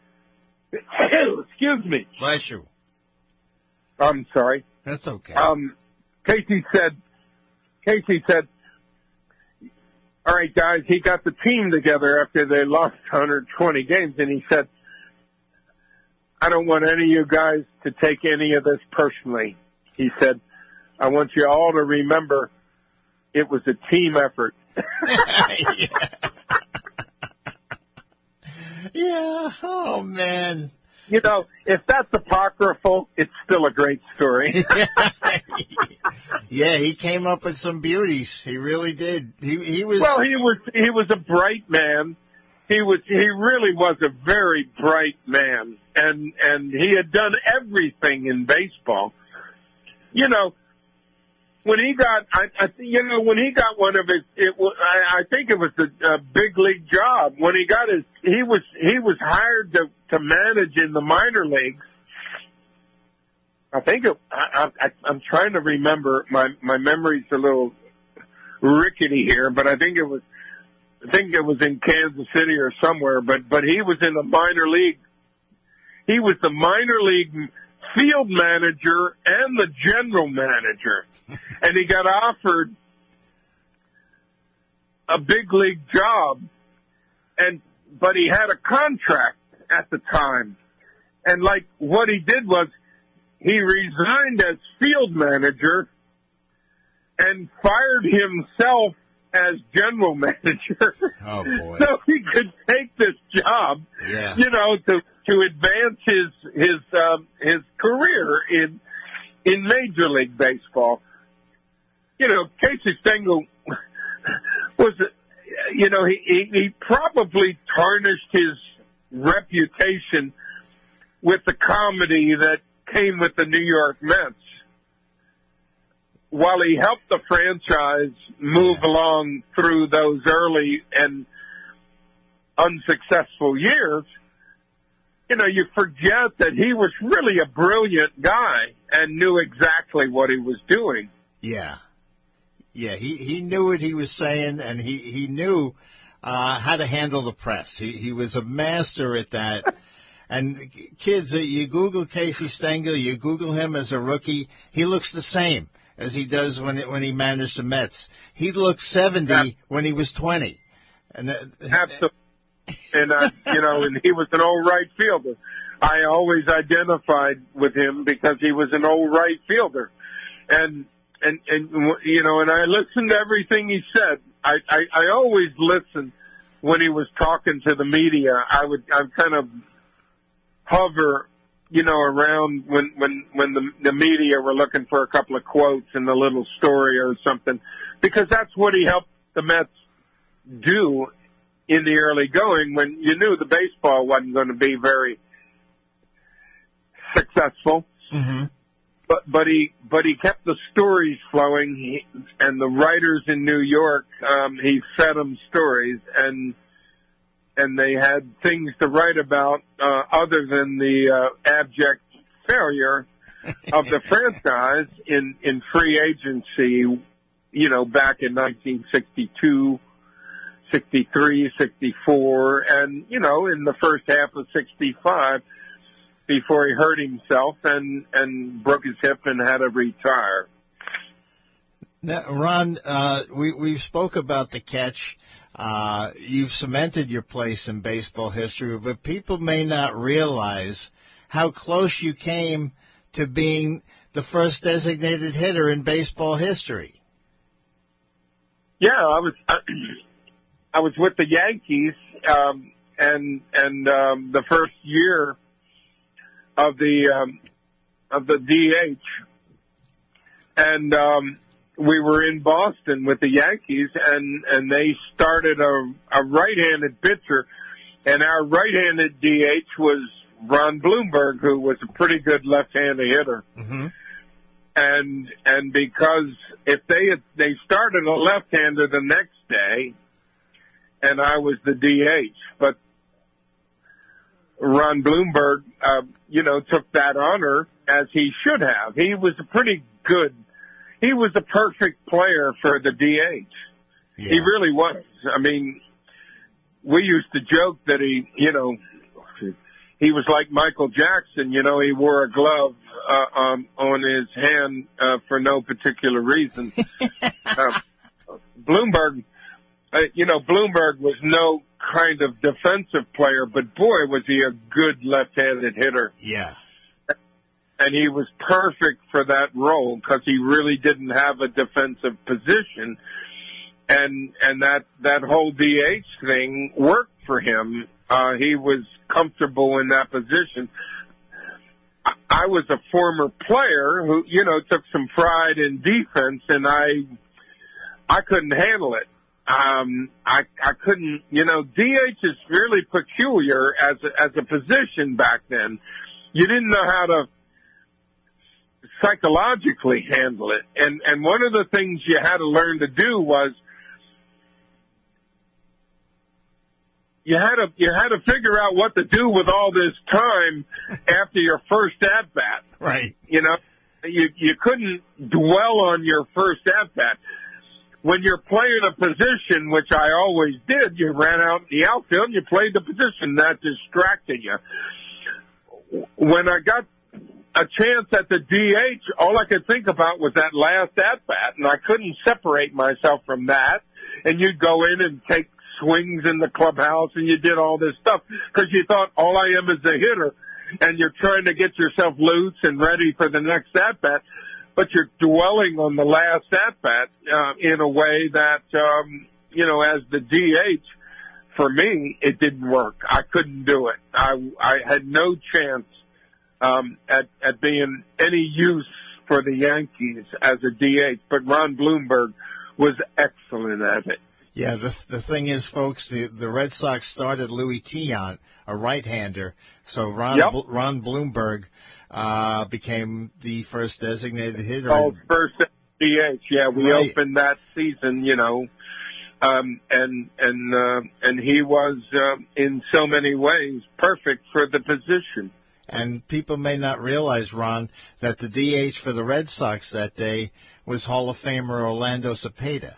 excuse me. Bless you. I'm sorry. That's okay. Um, Casey said, Casey said, all right, guys, he got the team together after they lost one hundred twenty games, and he said, I don't want any of you guys to take any of this personally. He said, I want you all to remember it was a team effort. yeah. Yeah. Oh, man. You know, if that's apocryphal, it's still a great story. Yeah, he came up with some beauties. He really did. He he was Well, he was he was a bright man. He was he really was a very bright man, and and he had done everything in baseball. You know, when he got, I, I you know, when he got one of his, it was, I, I think it was a, a big league job. When he got his, he was he was hired to to manage in the minor leagues. I think it, I, I, I'm trying to remember. My my memory's a little rickety here, but I think it was, I think it was in Kansas City or somewhere. But but he was in the minor league. He was the minor league field manager and the general manager, and he got offered a big league job, and but he had a contract at the time, and like what he did was he resigned as field manager and fired himself as general manager. Oh boy! So he could take this job, yeah. you know, to to advance his his um, his career in in Major League Baseball. You know, Casey Stengel was, you know, he he, he probably tarnished his reputation with the comedy that came with the New York Mets. While he helped the franchise move Yeah. along through those early and unsuccessful years, you know, you forget that he was really a brilliant guy and knew exactly what he was doing. Yeah. Yeah, he, he knew what he was saying, and he, he knew uh, how to handle the press. He he was a master at that. And kids, uh, you Google Casey Stengel, you Google him as a rookie, he looks the same as he does when it, when he managed the Mets. He looked seventy Yeah. when he was twenty. And that, Absolutely. And, I, you know, and he was an old right fielder. I always identified with him because he was an old right fielder. And, and, and, you know, and I listened to everything he said. I, I, I always listened when he was talking to the media. I would, I'd kind of hover, you know, around when, when, when the, the media were looking for a couple of quotes in the little story or something, because that's what he helped the Mets do in the early going when you knew the baseball wasn't going to be very successful. Mm-hmm. But, but he, but he kept the stories flowing, he, and the writers in New York, um, he fed them stories, and, and they had things to write about, uh, other than the, uh, abject failure of the franchise in, in free agency, you know, back in nineteen sixty-two, sixty-three, sixty-four, and, you know, in the first half of sixty-five, before he hurt himself and, and broke his hip and had to retire. Now, Ron, uh, we, we've spoke about the catch. Uh, you've cemented your place in baseball history, but people may not realize how close you came to being the first designated hitter in baseball history. Yeah, I was, I, I was with the Yankees, um, and, and, um, the first year of the, um, of the D H. And, um, we were in Boston with the Yankees, and, and they started a, a right-handed pitcher, and our right-handed D H was Ron Blomberg, who was a pretty good left-handed hitter. Mm-hmm. And, and because if they had, they started a left-hander the next day, and I was the D H, but Ron Blomberg, uh, you know, took that honor as he should have. He was a pretty good, he was a perfect player for the D H. Yeah. He really was. I mean, we used to joke that he, you know, he was like Michael Jackson, you know, he wore a glove, uh, um, on his hand, uh, for no particular reason. uh, Blomberg, uh, you know, Blomberg was no kind of defensive player, but boy, was he a good left-handed hitter. Yeah. And he was perfect for that role because he really didn't have a defensive position. And, and that, that whole D H thing worked for him. Uh, he was comfortable in that position. I, I was a former player who, you know, took some pride in defense, and I, I couldn't handle it. Um, I, I couldn't, you know, D H is really peculiar as a, as a position back then. You didn't know how to psychologically handle it. And, and one of the things you had to learn to do was you had to, you had to figure out what to do with all this time after your first at bat. Right. You know, you, you couldn't dwell on your first at bat. When you're playing a position, which I always did, you ran out in the outfield and you played the position. That distracted you. When I got a chance at the D H, all I could think about was that last at-bat, and I couldn't separate myself from that. And you'd go in and take swings in the clubhouse, and you did all this stuff because you thought, all I am is a hitter, and you're trying to get yourself loose and ready for the next at-bat. But you're dwelling on the last at-bat uh, in a way that, um, you know, as the D H, for me, it didn't work. I couldn't do it. I, I had no chance um, at, at being any use for the Yankees as a D H. But Ron Blomberg was excellent at it. Yeah, the the thing is, folks, the, the Red Sox started Louis Tiant, a right-hander, so Ron yep. Bl- Ron Blomberg uh, became the first designated hitter. Oh, first D H, yeah. We right. opened that season, you know, um, and and uh, and he was uh, in so many ways perfect for the position. And people may not realize, Ron, that the D H for the Red Sox that day was Hall of Famer Orlando Cepeda.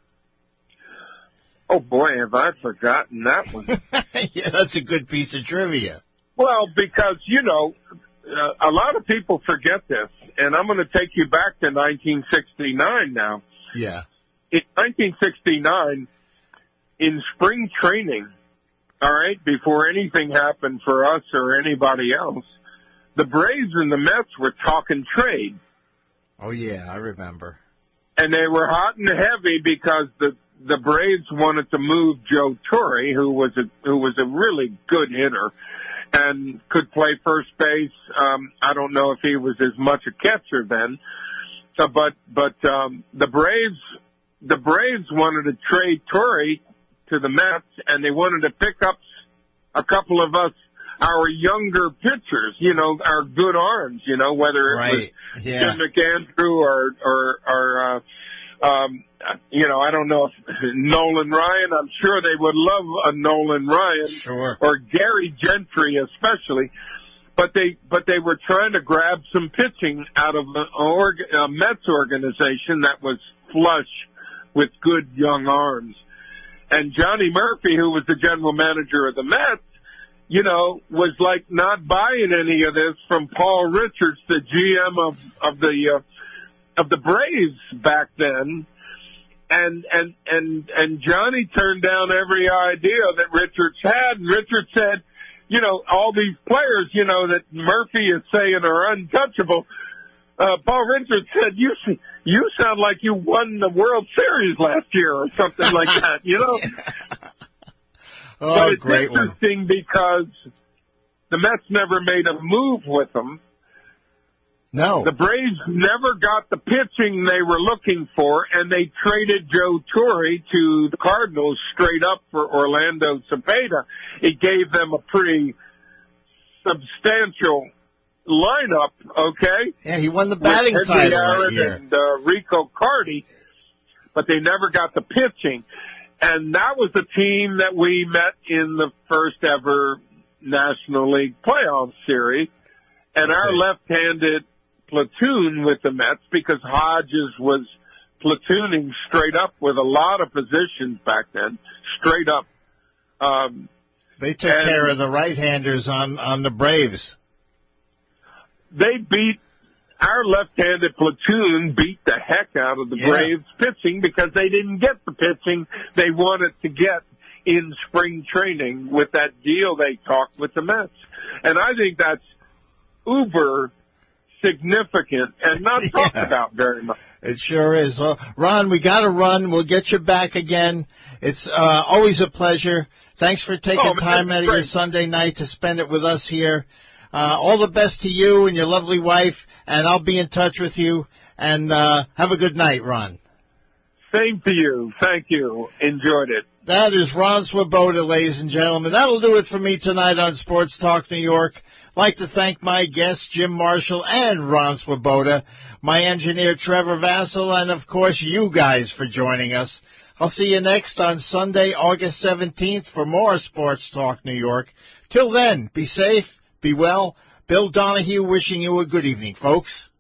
Oh, boy, have I forgotten that one. Yeah, that's a good piece of trivia. Well, because, you know, uh, a lot of people forget this, and I'm going to take you back to nineteen sixty-nine now. Yeah. In nineteen sixty-nine, in spring training, all right, before anything happened for us or anybody else, the Braves and the Mets were talking trade. Oh, yeah, I remember. And they were hot and heavy because the the Braves wanted to move Joe Torre, who was a who was a really good hitter and could play first base. Um, I don't know if he was as much a catcher then, so, but but um, the Braves the Braves wanted to trade Torre to the Mets, and they wanted to pick up a couple of us, our younger pitchers, you know, our good arms, you know, whether it right. was yeah. Jim McAndrew or or or. Uh, Um, you know, I don't know if Nolan Ryan, I'm sure they would love a Nolan Ryan sure. or Gary Gentry especially, but they, but they were trying to grab some pitching out of the org, uh, Mets organization that was flush with good young arms. And Johnny Murphy, who was the general manager of the Mets, you know, was like not buying any of this from Paul Richards, the G M of, of the, uh, of the Braves back then, and and and and Johnny turned down every idea that Richards had. And Richards said, you know, all these players, you know, that Murphy is saying are untouchable. Uh, Paul Richards said, "You you sound like you won the World Series last year or something like that." You know. oh, but it's great interesting one. because the Mets never made a move with them. No. The Braves never got the pitching they were looking for, and they traded Joe Torre to the Cardinals straight up for Orlando Cepeda. It gave them a pretty substantial lineup, okay? Yeah, he won the batting With title Aaron that year. and uh, Rico Carty, but they never got the pitching. And that was the team that we met in the first ever National League playoff series. And That's our it. left-handed platoon with the Mets, because Hodges was platooning straight up with a lot of positions back then, straight up. Um, They took and care of the right-handers on, on the Braves. They beat, our left-handed platoon beat the heck out of the Yeah. Braves pitching because they didn't get the pitching they wanted to get in spring training with that deal they talked with the Mets. And I think that's uber significant and not talked Yeah. about very much. It sure is. Well, Ron, we got to run. We'll get you back again. It's uh, always a pleasure. Thanks for taking Oh, man, time out of great. your Sunday night to spend it with us here. Uh, all the best to you and your lovely wife, and I'll be in touch with you. And uh, have a good night, Ron. Same to you. Thank you. Enjoyed it. That is Ron Swoboda, ladies and gentlemen. That'll do it for me tonight on Sports Talk New York. I'd like to thank my guests, Jim Marshall and Ron Swoboda, my engineer, Trevor Vassell, and, of course, you guys for joining us. I'll see you next on Sunday, August seventeenth for more Sports Talk New York. Till then, be safe, be well. Bill Donahue wishing you a good evening, folks.